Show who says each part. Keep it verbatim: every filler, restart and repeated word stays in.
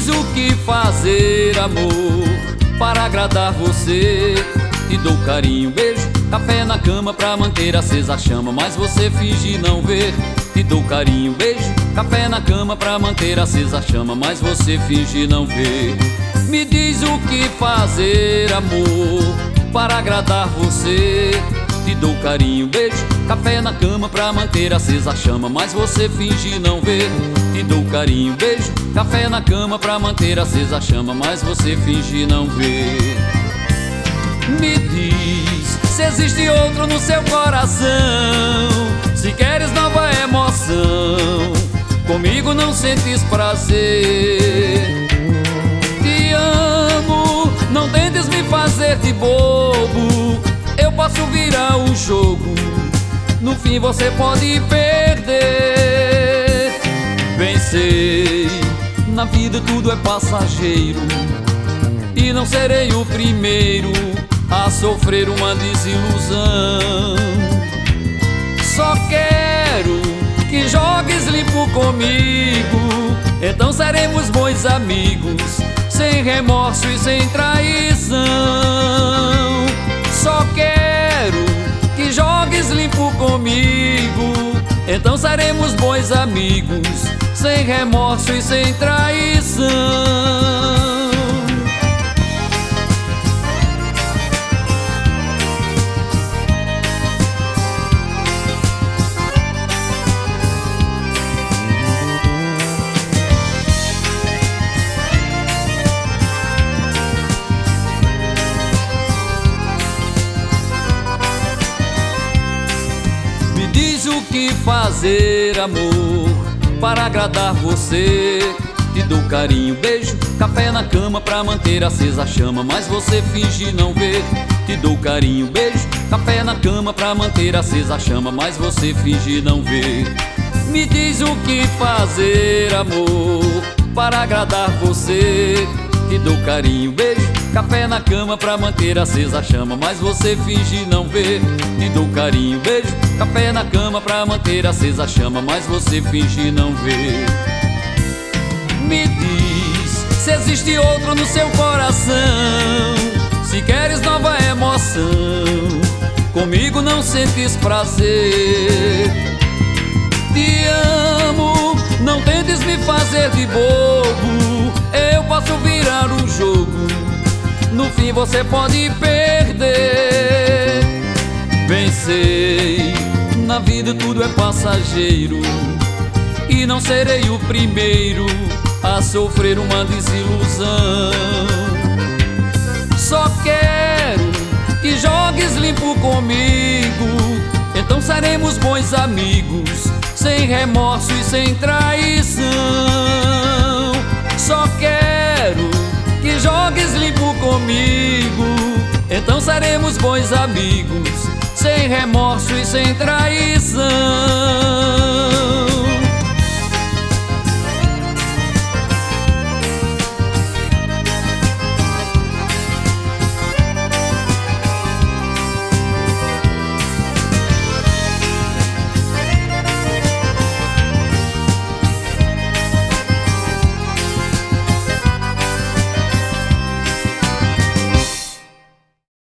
Speaker 1: diz o que fazer, amor, para agradar você. Te dou carinho, beijo, café na cama pra manter acesa a chama, mas você finge não ver. Te dou carinho, beijo, café na cama pra manter acesa a chama, mas você finge não ver. Me diz o que fazer, amor, para agradar você. Te dou carinho, beijo, café na cama pra manter acesa a chama, mas você finge não ver. Te dou carinho, beijo, café na cama pra manter acesa a chama, mas você finge não ver. Me diz se existe outro no seu coração, se queres nova emoção, comigo não sentes prazer. Te amo, não tentes me fazer de bobo, eu posso virar o jogo, no fim você pode perder. Bem sei, na vida tudo é passageiro, e não serei o primeiro a sofrer uma desilusão. Só quero que jogues limpo comigo, então seremos bons amigos, sem remorso e sem traição. Só quero que jogues limpo comigo, então seremos bons amigos, sem remorso e sem traição. Diz o que fazer, amor, para agradar você. Te dou carinho, beijo, café na cama pra manter acesa a chama, mas você finge não ver. Te dou carinho, beijo, café na cama pra manter acesa a chama, mas você finge não ver. Me diz o que fazer, amor, para agradar você. Te dou carinho, beijo, café na cama pra manter acesa a chama, mas você finge não ver. Te dou carinho, beijo, café na cama pra manter acesa a chama, mas você finge não ver. Me diz se existe outro no seu coração, se queres nova emoção, comigo não sentes prazer. Te amo, não tentes me fazer de bobo, eu posso virar um jogo, no fim você pode perder. Bem sei, na vida tudo é passageiro, e não serei o primeiro a sofrer uma desilusão. Só quero que jogues limpo comigo, então seremos bons amigos, sem remorso e sem traição. Só quero que jogues limpo comigo, então seremos bons amigos, sem remorso e sem traição.